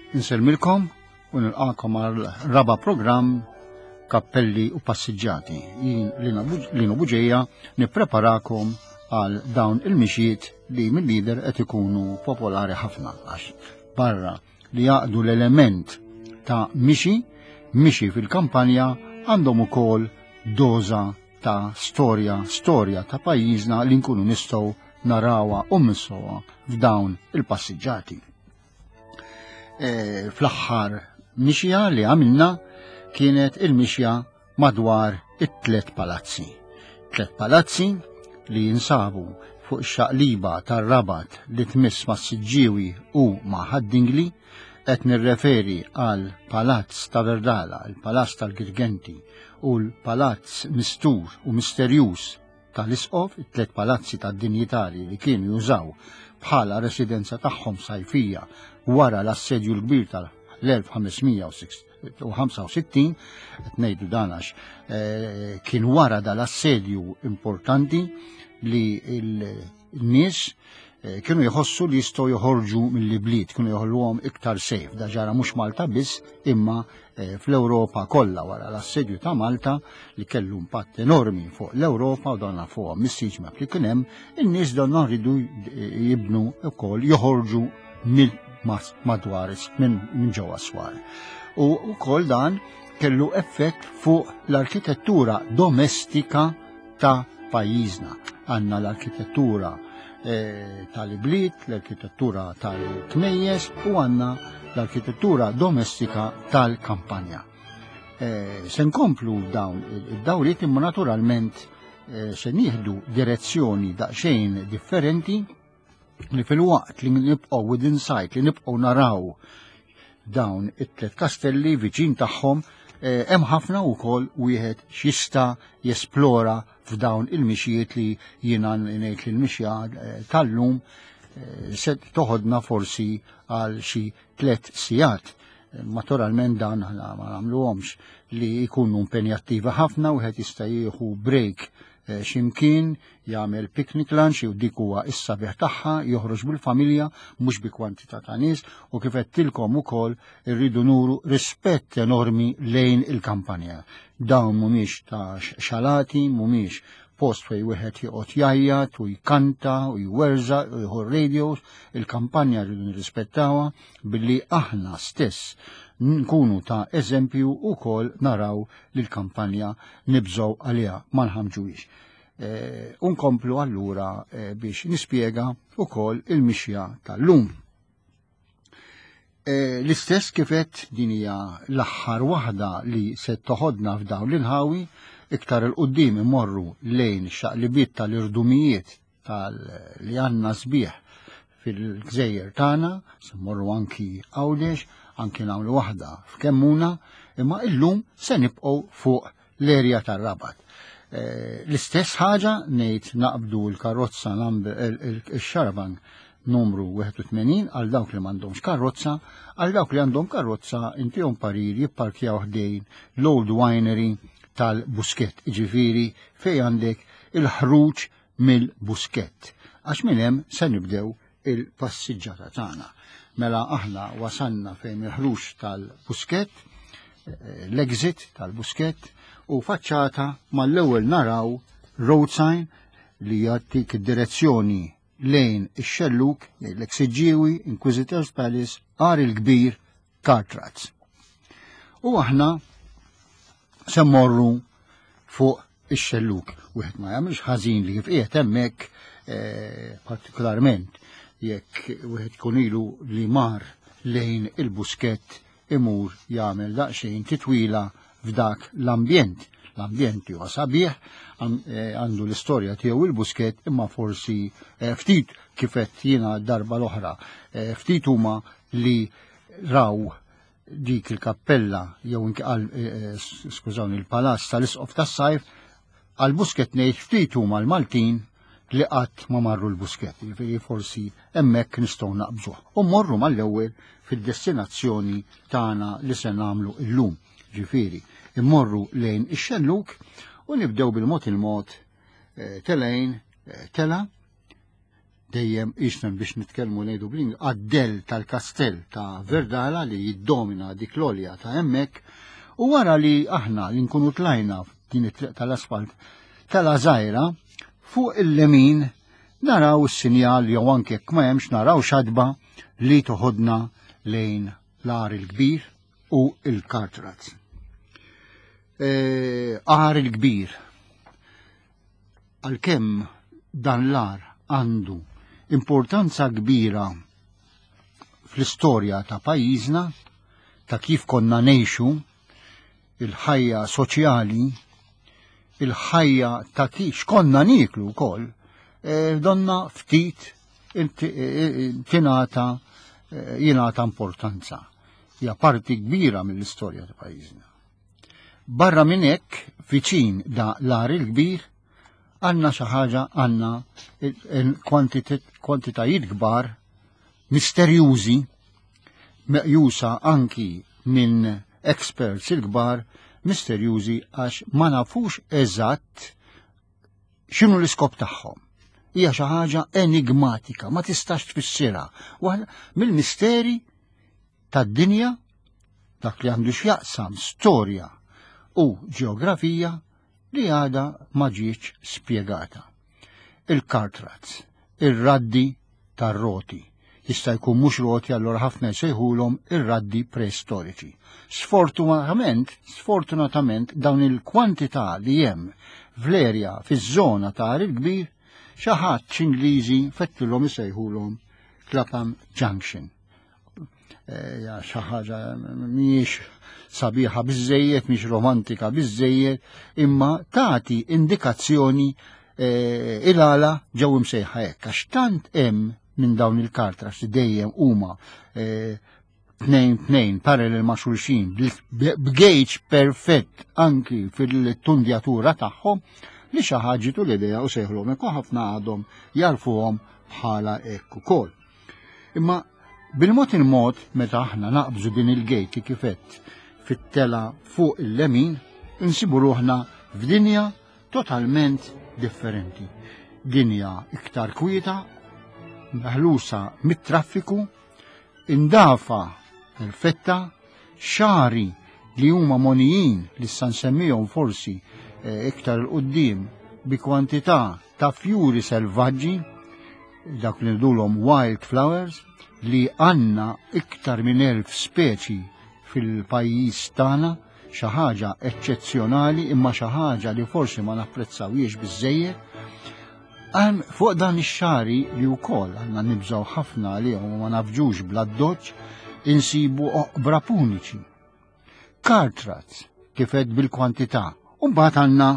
Inselmilkom u nilqakom għal raba programm Kappelli u Passiġġati. Lino Buġeja nippreparakom għal dawn il-mixiet li mill-lider qed ikunu popolari ħafna għax barra li jaqdu l-element ta' mixi fil-kampanja għandhom ukoll doza ta' storja ta' pajjiżna li nkunu nistgħu narawa u missowa f'dawn il-passiġġati. Fl-aħħar mixja li għamilna kienet il-mixja madwar it-tlet palazzi. Tlet palazzi li jinsabu fuq ix-xaqliba tar-Rabat li tmiss ma' Siġġiewi u ma' Ħaddingli, qed nirreferi għal Palazz ta' Verdala, il-Palazz tal-Girgenti u l-Palazz Mistur u Misterjuż tal-Isqof, it-tlet palazzi tad-dinjitari li kienu jużaw bħala residenza tagħhom sajfija wara l-assedju l-kbir tal-1565, qed ngħidu dan għax kien wara dal-assedju importanti li n-nies kienu jħossu li jistgħu joħorġu mill-bliet, kienu joħolluhom iktar sejf. Da ġara mhux Malta biss, imma fl-Ewropa kollha wara l-assedju ta' Malta li kellu impatt enormi fuq l-Ewropa u donna fuqhom mis-siġma li kien hemm, in-nies donna rridu jibnu wkoll joħorġu madwar minn ġewwa swar. U wkoll dan kellu effett fuq l-arkitettura domestika ta' pajjiżna. Għandna l-arkitettura tal-ibliet, l-arkitettura tal-knejjes u għandna l-arkitettura domestika tal-kampanja. Se nkomplu dawn id-dawriet imma naturalment se nieħdu direzzjoni daqsxejn differenti li fil-waqt li nibqgħu within sight, li nibqgħu naraw dawn it-tlet kastelli viċin tagħhom, hemm ħafna wkoll wieħed xista jesplora f'dawn il-mixijiet li jiena ngħid li l-mixja tal-lum se toħodna forsi għal xi 3 sigħat. Naturalment dan ma nagħmluhomx li jkunu impenjattivi ħafna, wieħed jista' jieħu break x'imkien jagħmel picnic lunch u dik huwa is-sabiħ tagħha, joħroġ bil-familja mhux bi kwantità ta' nies u kif qedtilkom ukoll irridu nuru rispett enormi lejn il-kampanja. Dawn mhumiex ta' xalati, mhumiex post fejn wieħed joqgħod jgħajjat u jkanta u jwerżaq u jħu radios, il-kampanja rridu nirrispettawha billi aħna stess nkunu ta' eżempju ukoll naraw li l-kampanja nibżgħu għaliha ma nħamġuhiex. Unkomplu allura biex nispjega ukoll il-mixja tal-lum. L-istess kifet din hija l-aħħar waħda li se toħodna f'dawn l-inħawi, iktar il-qudiem imorru lejn xaqlibiet tal-irdumijiet li għandna sbieħ fil-gżejjer tagħna, se mmorru anki Għawdex, anki nagħmlu waħda f'Kemmuna, imma illum se nibqgħu fuq l-erja tar-Rabat. L-istess ħaġa ngħid naqbdu l-karozza il-xaravan numru 81 għal dawk li m'għandhomx karozza, għal dawk li għandhom karozza intihom parir jipparkjaw ħdejn l-Old Winery tal-Buskett, ġifieri fejn għandek il-ħruġ mill-Buskett. Għax minn hemm se nibdew il-passiġġata tagħna. Mela aħna wasanna fejn il-ħruġ tal-Buskett, l-exit tal-Buskett, u faċċata mal-ewwel naraw road sign li jagħtik id-direzzjoni lejn ix-xelluk jgħidlek Siġġiewi, Inquisitor's Palace, Qari l-Kbir, Cartwrights. U aħna se mmorru fuq ix-xelluk. Wieħed ma jagħmilx ħażin li kif qiegħed hemmhekk partikolarment jekk wieħed ikun ilu li mar lejn il-Buskett imur jagħmel daqsxejn titwila f'dak l-ambjent. L-ambjent huwa sabiħ, għandu l-istorja tiegħu il-Buskett, imma forsi ftit kifet jiena darba l-oħra, ftit huma li raw dik il-kappella jew skużawni il-palazz tal-Isqof tas-Sajf għall-Buskett ngħid ftit huma l-Maltin li qatt ma marru l-Buskett, jiġifieri forsi hemmhekk nistgħu naqbżuh. U mmorru mal-ewwel fid-destinazzjoni tagħna li se nagħmlu llum. Ġifieri immorru lejn ix-xelluk u nibdew bil-mod telejn tela dejjem ixna biex nitkellmu ngħidu bling għaddell tal-kastell ta' Verdala li jiddomina dik l-olja ta' hemmhekk u wara li aħna li nkunu tlajna din it-triq tal-asfalt tal-għażajra fuq il-lemin naraw is-sinjal jew anke jekk ma hemmx naraw xadba li toħodna lejn l-Għar il-Kbir u l-Kartrazz. Għar il-Kbir għalkemm dan l-għar għandu importanza kbira fl-istorja ta' pajjiżna, ta' kif konna ngħixu, il-ħajja soċjali, il-ħajja ta' kif konna niklu wkoll, donna ftit jingħata importanza. Hija parti kbira mill-istorja ta' pajjiżna. Barra minn hekk, viċin da l-Għar il-Kbir, għandna xi ħaġa għandna kwantitajiet kbar misterjużi meqjusa anki minn experts il-kbar misterjużi għax ma nafux eżatt x'inhu l-iskop tagħhom. Hija xi ħaġa enigmatika, ma tistax tfissirha. Waħda mill-misteri tad-dinja dak li għandu x'jaqsam storja u ġeografija li għada ma ġietx spjegata. Il-Kartrazz, ir-raddi tar-roti. Jista' jkun mhux roti allura ħafna jsejħulhom ir-raddi preistoriċi. Sfortunatament dawn il-kwantità li hemm fl-erja fiż-żona ta' Għar il-Kbir xi ħadd Ingliżi fettilhom isejħulhom Clapham Junction. Xi ħaġa mhijiex sabiħa biżżejjed, mhix romantika biżżejjed, imma tagħti indikazzjoni il-għala ġew imsejħa hekk għax tant hemm minn dawn il-Kartrazz li dejjem huma tnejn parallel ma' xulxin b'gauge perfett anki fil-tundjatura tagħhom li xi ħaġitu l-idea u sejħlhom hekk ħafna għadhom jarfuhom bħala hekk ukoll. Imma bil-mod il-mod meta aħna naqbżu din il-gate kifett fit-tela fuq il-lemin insibu ruħna f'dinja totalment differenti. Dinja iktar kwieta, meħlusa mit-traffiku, indafa perfetta, xari li huma monijin li sa nsemmihom forsi iktar l-qoddim bi kwantità ta' fjuri selvaġġi, dak li ndulhom wildflowers, li għandna iktar minn 1000 speċi fil-pajjiż tagħna, xi ħaġa eċċezzjonali imma xi ħaġa li forsi ma napprezzawhiex biżżejjed. Fuq dan ix-xari li wkoll għandna nibżgħu ħafna għalihom u ma nafġux bla doġġ insibu oqbra puniċi. Kartrazz kifet bil-kwantità u mbagħad għandna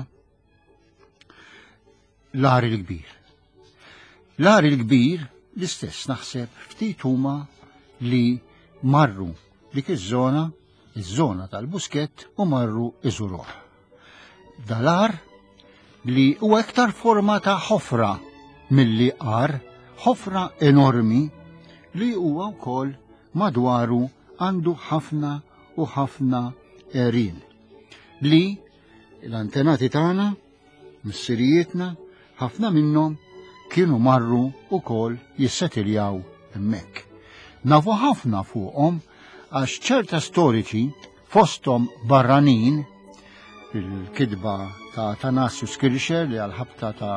l-Għar il-Kbir. L-Għar il-Kbir l-istess naħseb ftit huma li marru dik iż-żona, iż-żona tal-Buskett u marru iżuruh. Dal-għar li huwa iktar forma ta' ħofra milli għar, ħofra enormi li huwa wkoll madwaru għandu ħafna u ħafna erin li l-antenati tagħna, missirijietna, ħafna minnhom kienu marru ukoll jissetiljaw hemmhekk. Nafu ħafna fuqhom għax ċerta storiċi fosthom barranin il-kidba ta' Thanassius Kircher li għal-ħabta ta'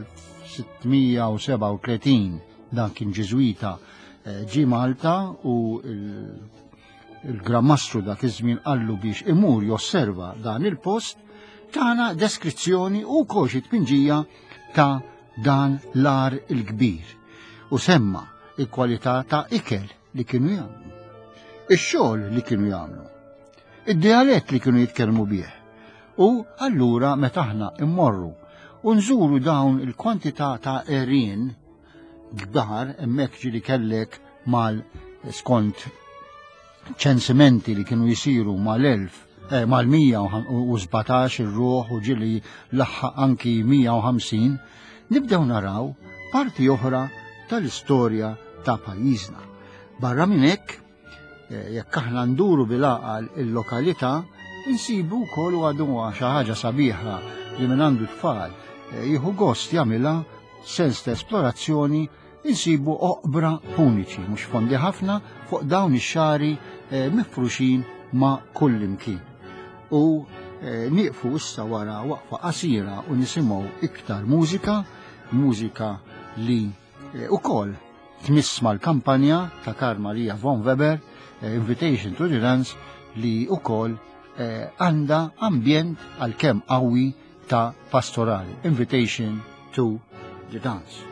l-1637 dan kien Ġeżwita ġi Malta u il-Grammastru dak iż-żmien qallu biex imur josserva dan il-post tagħna deskrizzjoni u koxi tpinġija ta' dan l-Għar il-Kbir u semma il-kwalità ta' ikel li kienu jagħmlu, ix-xogħol li kienu jagħmlu, id-dialett li kienu jitkellmu bih. U allura meta aħna immorru u nżuru dawn il-kwantità ta' erin kbar hemmhekk ġieli kellek skont ċensimenti li kienu jisiru mal-117 ir-ruħ u ġieli laħħaq anki 150, nibdew naraw parti oħra tal-istorja ta' pajjiżna. Barra minn hekk, jekk aħna nduru bil-għaqal il-lokalità, insibu wkoll u għadu xi ħaġa sabiħa li minn għandu tfal jieħu gost jagħmilha sens ta' esplorazzjoni insibu oqbra puniċi mhux fondi ħafna fuq dawn ix-xari mifruxin ma' kull imkien. U nieqfu issa wara waqfa qasira u nisimgħu iktar mużika li ukoll tmiss mal-kampanja ta' Karl Maria von Weber, Invitation to the Dance, li ukoll għandha ambjent għalkemm qawwi ta' pastorali, Invitation to the Dance.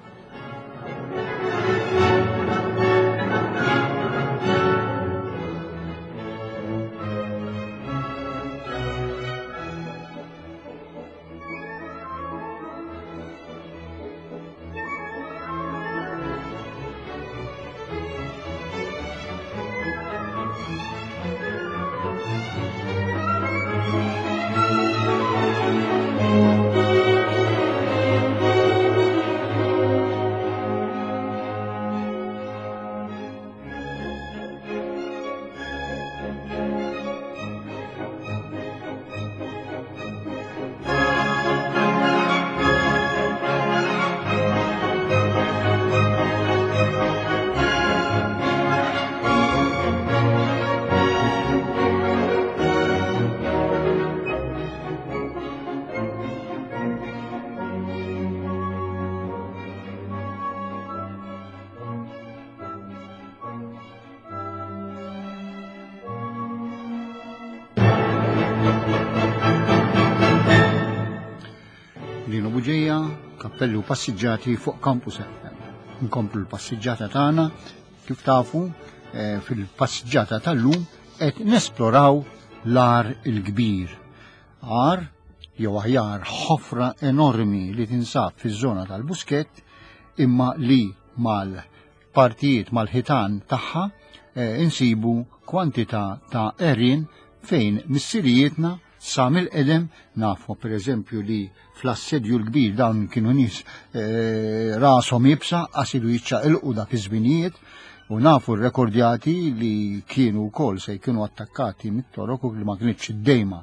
Buġeja, kappelli u passiġġati fuq Campus FM. Nkomplu l-passiġġata tagħna, kif tafu, fil-passiġġata tal-lum qed nesploraw l-ar il-kbir. Ar jew aħjar ħofra enormi li tinsab fiż-żona tal-Buskett imma li mal-partijiet mal-ħitan tagħha insibu kwantità ta' erin fejn missirijietna sa mill-qedem nafu pereżempju li fl-assedju l-kbir dawn kienu nies rashom jibsa qasidu jiċċaqilqu dak iż-żminijiet u nafu rrekordjati li kienu wkoll se jkunu attakkati mit-torok u li ma kienx id-dejma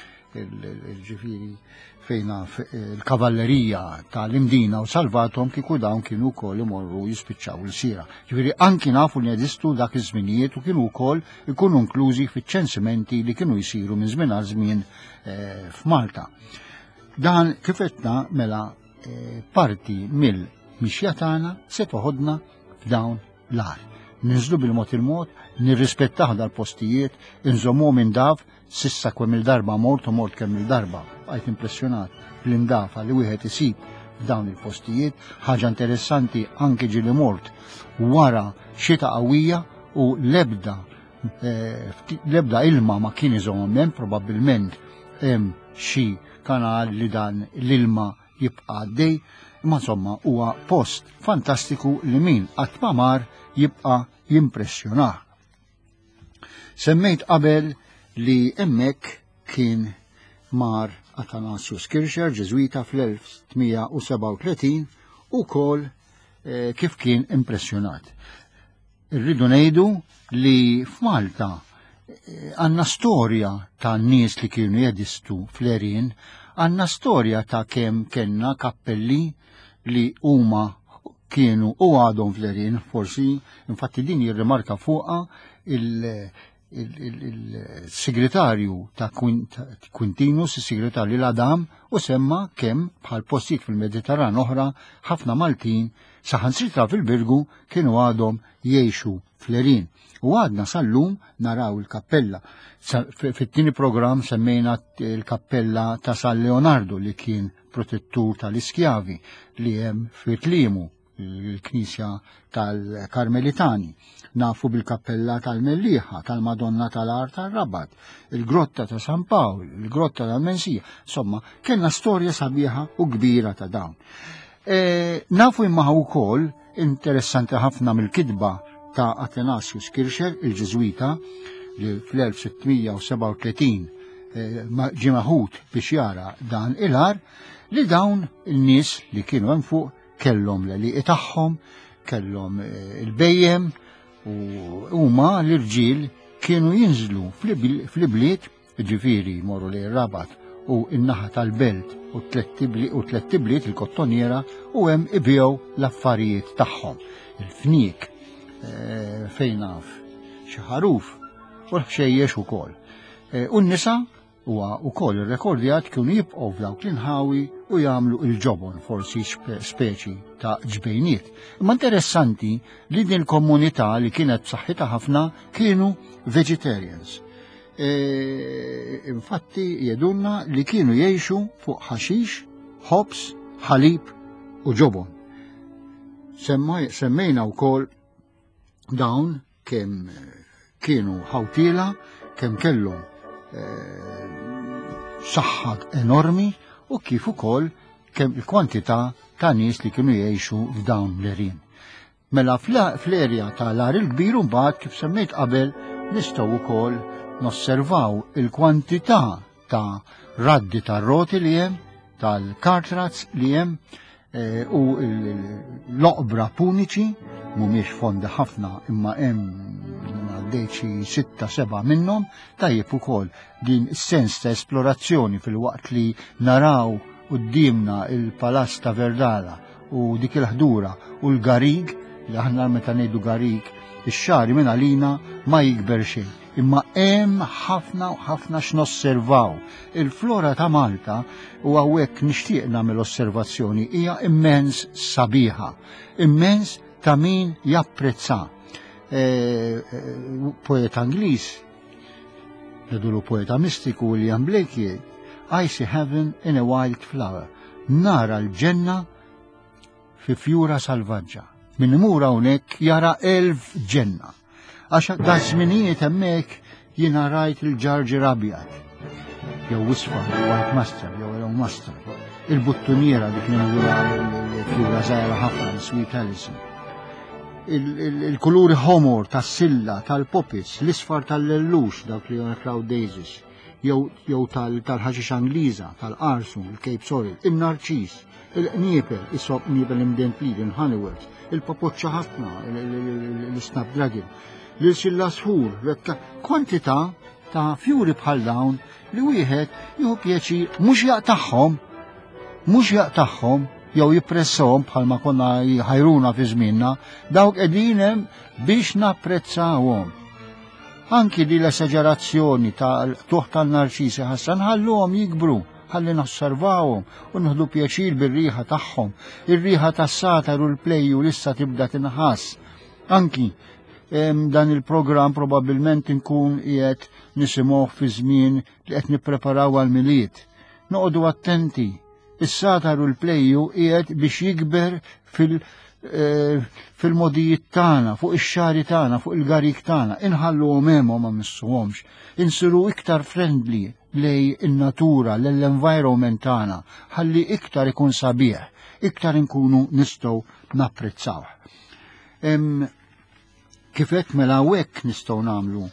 ġifieri fejna il-kavallerija tal-imdina u salvatom kieku dawn kienu wkoll imorru jispiċċaw il-sira. Ġifieri anki nafu li jeżistu dak iż-żminijiet u kienu wkoll ikunu inklużi fiċ-ċensimenti li kienu jsiru minn żmien għal żmien f'Malta. Dan kif qedna mela parti mill-mixja tagħna se toħodna f'dawn l-ar. Ninżlu bil-mod il-mod, nirrispettaw dal-postijiet, inżommu minn daf, sissa kemm il-darba mort kemm il-darba. Għajt impressjonat bl-indafa li wieħed isib f'dawn il-postijiet, ħaġa interessanti anke ġili mort wara xita qawwija u l-ebda ilma ma kien iżomm hemm, probabbilment hemm xi kanal li dan l-ilma jibqa' għaddej, imma insomma huwa post fantastiku li min qatt ma mar jibqa' jimpressjonah. Semmejt qabel li hemmhekk kien mar Athanasius Kircher, Ġeżwita fl-1837 ukoll kif kien impressjonat. Irridu ngħidu li f'Malta għandna storja ta' nies li kienu jedistu fl-Erin, għandna storja ta' kemm kellna kappelli li huma kienu u għadhom fl-Erin, forsi infatti din jirrimarka fuqha il-segretarju ta' Quintinus, il-segretarju l-Adam, u semma kemm bħal postijiet fil-Mediterran oħra ħafna Maltin saħansitra fil-Birgu kienu għadhom jgħixu fl-Erin. U għadna sal-lum naraw il-kappella. Fit-tieni programm semmejna il-kappella ta' San Leonardo li kien protettur tal-iskjavi li hemm fit-Tliemu, il-Knisja tal-Karmelitani. Nafu bil-kappella tal-Mellieħa, tal-Madonna tal-Ar tal-Rabat, il-Grotta ta' San Pawl, il-Grotta tal-Mensija. Insomma, kellna storja sabiħa u kbira ta' dawn. Nafu imma wkoll interessanti ħafna mill-kitba ta' Athanasius Kircher, il-Ġeżwita, li fl-1637 ġie maħud biex jara dan il-ar, li dawn il-nies li kienu hemm fuq kellhom l-għeliq tagħhom, kellhom il-bejjem, u huma l-irġiel kienu jinżlu fl-ibliet, ġifieri morru lejn Rabat u n-naħa tal-belt u tlet tibliet il-kottoniera u hemm ibiegħu l-affarijiet tagħhom. Il-fnik fejn naf xi ħaruf u l-ħxejjex ukoll. U n-nisa huwa wkoll irrekordjat kienu jibqgħu f'dawk l-inħawi u jagħmlu il-ġobon, forsi speċi ta' ġbejniet. Imma interessanti li din il-komunità li kienet b'saħħitha ħafna kienu vegetarians. Infatti jedunna li kienu jgħixu fuq ħaxix, ħobs, ħalib u ġobon. Semmejna wkoll dawn kemm kienu ħawtila, kemm kellhom saħħa enormi u kif ukoll kemm il-kwantità ta' nies li kienu jgħixu f'dawn l-erien. Mela fl-erja tal-Ar il-Kbir mbagħad kif semmejt qabel nistgħu wkoll nosservaw il-kwantità ta' raddi tar-roti li hemm, tal-kartrazz li hemm u l-oqbra puniċi mhumiex fondi ħafna imma hemm għaddejt xi 6-7 minnhom. Tajjeb ukoll din is-sens ta' esplorazzjoni fil-waqt li naraw qudiemna il-Palazz ta' Verdala u dik il-ħdura u l-garig li aħna meta ngħidu garig ix-xari minn għalina ma jikber xejn. Imma hemm ħafna u ħafna x'nosservaw. Il-flora ta' Malta u hawnhekk nixtieq nagħmel osservazzjoni hija immens sabiħa, immens ta' min japprezza. Poeta Ingliż, nedulu poeta mistiku William Blake, I see heaven in a wild flower. Nara l-ġenna fi fjura salvaġġa. Min imur hawnhekk jara 1000 ġenna. Għax da' żminijiet hemmhekk jiena rajt il-ġarġir abjad. Jew wisfar, white mustard, jew yellow mustard. Il-buttuniera dik l-fjura żgħira ħafna, Sweet Alison. Il-kuluri ħomor tas-silla, tal-popis, l-isfar tal-lellux, dawk li cloud daisies, jew tal-ħaxix Angliża, tal-qarsu, il-Cape Sorrel, il-narċis, il-qniepel, is-sob qniepel imdempli, il-honeyworth, il-papoċċa ħafna, il-snapdragon, l-silla sħur, kwantità ta' fjuri bħal dawn li wieħed jieħu pjaċir mhux jaqtaħħom jew jippressom bħalma konna jħajruna fi żmienna, dawk qegħdin hemm biex napprezzawhom. Anki di l-esaġerazzjoni tal-tuħ tal-narċisi ħassa nħalluhom jikbru, ħalli nosservawhom u nieħdu pjaċir bir-riħa tagħhom. Ir-riħa tas-satar u l-plejju lissa tibda tinħass. Anki dan il-programm probabbilment inkun qiegħed nisimgħuh fi żmien li qed nippreparaw għall-miliet. Noqogħdu attenti. Is-satar u l-plejju qiegħed biex jikber fil-modijiet tagħna, fuq ix-xari tagħna, fuq il-garik tagħna, inħalluhom hemm ma missuhomx. Insiru iktar friendly lej in-natura, l-environment tagħna, ħalli iktar ikun sabiħ, iktar inkunu nistgħu napprezzawh. Kif hekk mela hekk nistgħu nagħmlu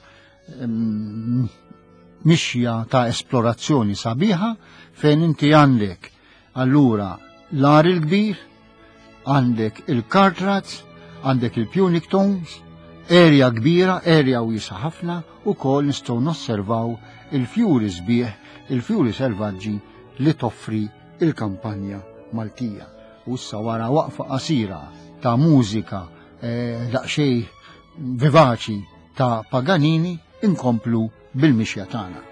mixja ta' esplorazzjoni sabiħa fejn inti għandek allura l-Ar il-Kbir, għandek il-Kartrazz, għandek il-Punic Tombs, erja kbira, erja wiesa ħafna, u kol nistgħu nosservaw il-fjuri sbieħ, il-fjuri selvaġġi li toffri il-kampanja Maltija. U issa wara waqfa qasira ta' mużika daqsxejn vivaċi ta' Paganini inkomplu bil-mixja tagħna.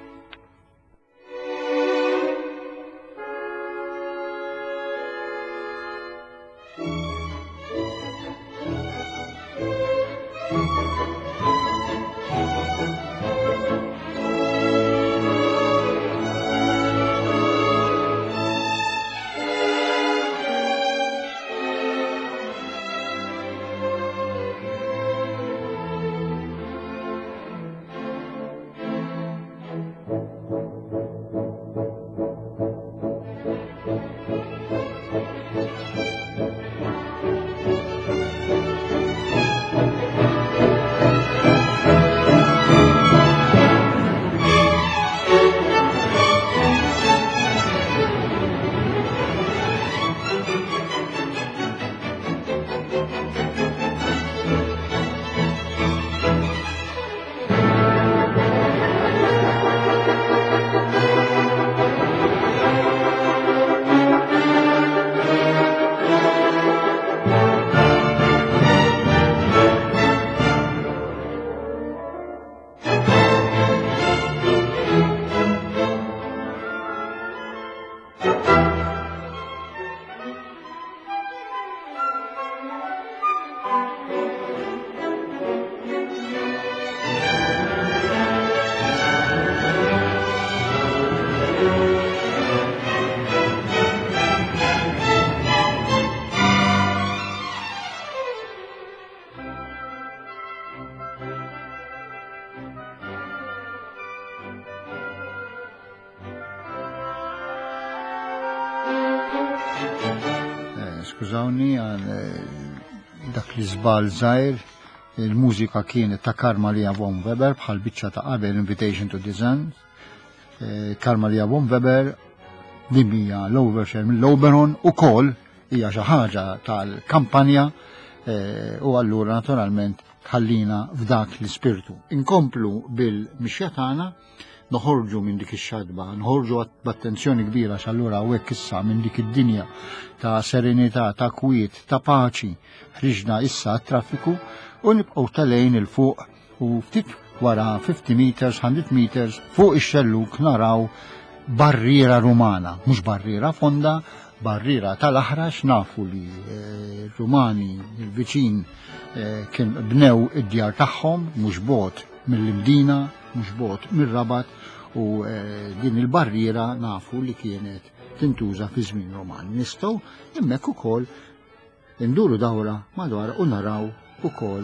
Skużawni għal dak li żball żgħir, il-mużika kienet ta' Karl-Maria von Weber bħal biċċa ta' qabel Invitation to the Sun. Karl-Maria von Weber din hija l-overture mill-Oberon ukoll hija xi ħaġa tal-kampanja u allura naturalment ħallina f'dak l-ispirtu. Inkomplu bil-mixja tagħna, noħorġu minn dik ix-xadba, noħorġu b'attenzjoni kbira x'allura hawnhekk issa minn dik id-dinja ta' serenità, ta' kwiet, ta' paċi, ħriġna issa għat-traffiku u nibqgħu talejn il fuq u ftit wara 50 meters, 100 meters fuq ix-xelluk naraw barriera rumana, mhux barriera fonda, barriera tal-aħrax. Nafu li Rumani il-viċin kien bnew id-djar tagħhom mhux bogħod mill-Imdina, mhux bogħod mir-Rabat u din il-barriera nafu li kienet tintuża fi żmien Roman. Nistgħu hemmhekk ukoll induru dawra madwar u naraw ukoll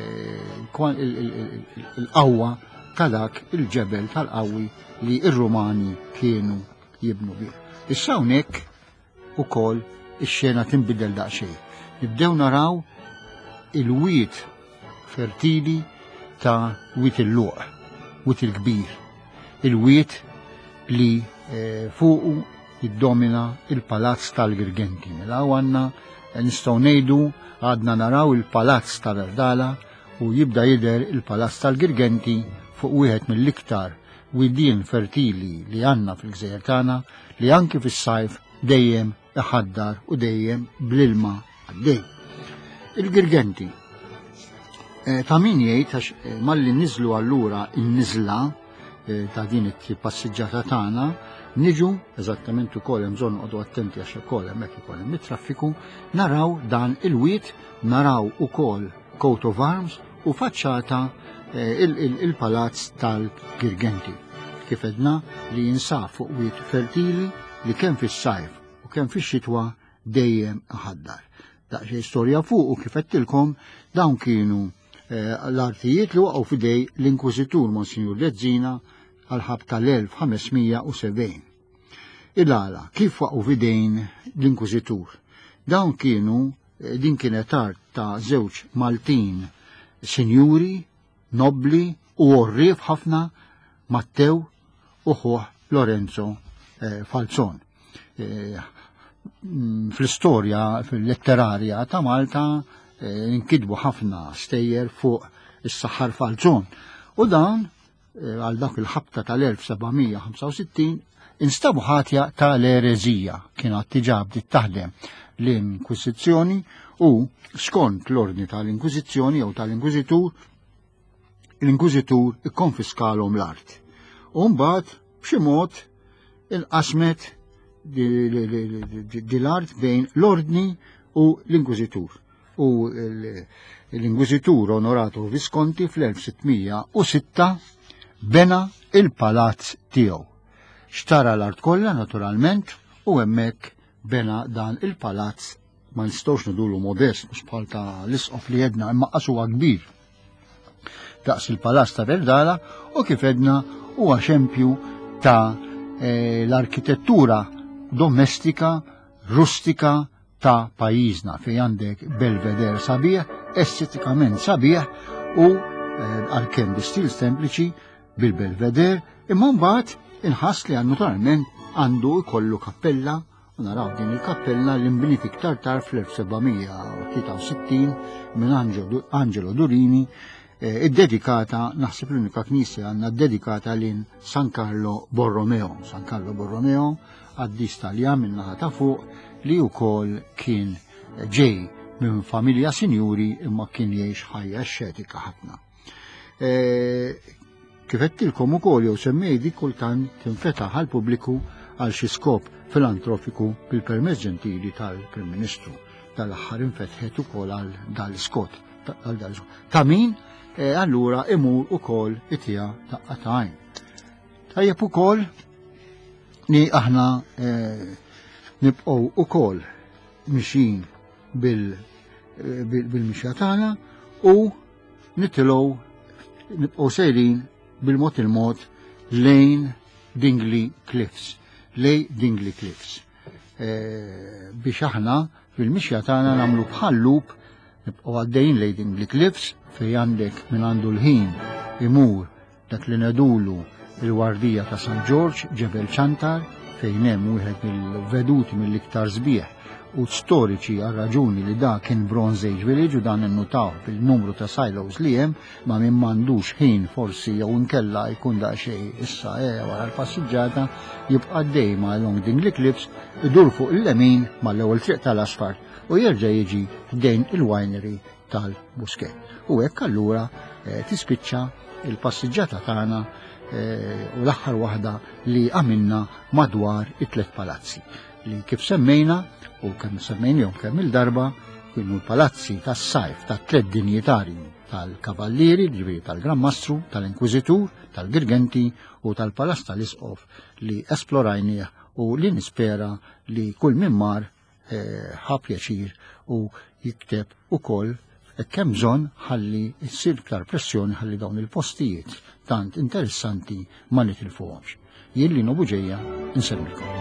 il-qawwa ta' dak il-ġebel tal-qawwi li r-Rumani kienu jibnu bih. Issa hawnhekk ukoll ix-xena tinbidel daqsxejn. Nibdew naraw il-wiet fertili ta' wiet il-luq, wiet il-kbir, il-wiet li fuqu jiddomina il-palazz tal-Girgenti. Mela għandna nistgħu ngħidu għadna naraw il-palazz tal-Erdala u jibda jidher il-palazz tal-Girgenti fuq wieħed mill-iktar widien fertili li għandna fil-Gżejjer tagħna li anke fis-sajf dejjem iħaddar u dejjem bl-ilma għaddej. Il-Girgenti ta' min jgħid għax malli niżlu allura in-niżla ta' din it-passiġġata tagħna niġu eżattament ukoll hemm bżonn noqogħdu attenti għax ukoll hemmhekk ikoll hemm it-traffiku, naraw dan il-wiet, naraw ukoll coat of arms u faċċata il-palazz tal-Girgenti. Kif edna li jinsab fuq wiet fertili li kemm fis-sajf u kemm fix-xitwa dejjem iħaddar. Daqsxejn storja fuq u kif qedtilkom dawn kienu l-artijiet li waqgħu fidej l-Inkwiżitur Monsinjur Lezzina għal-ħab tal-1570. Il-għala, kif waqgħu fidejn l-Inkwiżitur? Dawn kienu, din kienet art ta' żewġ Maltin sinjuri, nobli u orrif ħafna, Mattew u ħuh Lorenzo Falzon. Fl-istorja fil-letterarja ta' Malta nkidbu ħafna stejjer fuq is-Saħħar Falzon. U dan għal dak il-ħabta tal-1765 instabu ħatja tal-erezija kienet diġà bdiet taħdem l-Inkwiżizzjoni u skont l-ordni tal-Inkwiżizzjoni jew tal-Inkwiżitur l-Inkwiżitur ikkonfiskalhom l-art. U mbagħad b'xi mod inqasmet l-art bejn l-ordni u l-Inkwiżitur. U l-Inkwiżitur Onorato Visconti fl-1606 bena il-palazz tiegħu. Xtara l-art kollha naturalment u hemmhekk bena dan il-palazz ma nistgħux nidulu modest mhux bħal ta' l-isqof li jedna imma qasuha kbir. Daqs il-palazz ta' Verdala u kif edna huwa xempju ta' l-arkitettura domestika, rustika ta' pajjiżna fejn għandek belveder sabiħ, estetikament sabiħ u għalkemm bi stil sempliċi bil-belveder, imma mbagħad inħass li naturalment għandu jkollu kappella u naraw din il-kappella li nbniet iktar tard fl-1763 minn Angelo Durini id-dedikata, naħseb l-unika knisja għandna dedikata lil San Carlo Borromeo. San Carlo Borromeo għaddis Taljan min-naħa ta' fuq li wkoll kien ġej minn familja sinjuri imma kien jgħix ħajja xetika ħafna. Kif qedtilkom ukoll jew semmejdi kultant tinfetaħ għall pubbliku għal xi skop filantrofiku bil-permess ġentili tal-Prim Ministru. Tal-aħħar infetħet ukoll għal dal-iskot. Ta' min allura imur ukoll it-tija taqqa ta' għajn. Tajjeb ukoll li aħna nibqgħu ukoll mixin bil-mixja tagħna u nibqgħu sejrin bil-mod il-mod lejn Dingley Cliffs. biex aħna fil-mixja tagħna nagħmlu bħal lup nibqgħu għaddejjin lejn l-Eclipse fejn għandek min għandu l-ħin imur dak li nedulu il-wardija ta' St. George Ġebel Ċantar fejn hemm wieħed mill-veduti mill-iktar sbieħ u storiċi għal raġuni li da kien Bronze Age Village u dan innutaw bil-numru ta' silos li hemm ma min m'għandux ħin forsi jew inkella jkun daqsxejn issa wara l-passiġġata jibqa' dej ma' long din l-Eclipse idur fuq il-lemin mal-ewwel triq tal-asfalt u jerġa' jiġi dejn il-winery tal-Busquet. U hekk allura tispiċċa il-passiġġata tagħna u l-aħħar waħda li għamilna madwar it-tlet palazzi li kif semmejna u kemm semmejnihom kemm il-darba kienu l-palazzi tas-sajf tat-tlet dinjitari tal-kavallieri, ġifieri tal-Gran Mastru, tal-Inkwiżitur, tal-Girgenti u tal-Palazz tal-Isqof li esplorajnieh u li nispera li kull min mar ħa pjaċir u jikteb ukoll kemm bżonn ħalli ssir iktar pressjoni ħalli dawn il-postijiet tant interessanti ma nitilfuhomx. Jien Lino Buġejja insemmilkom.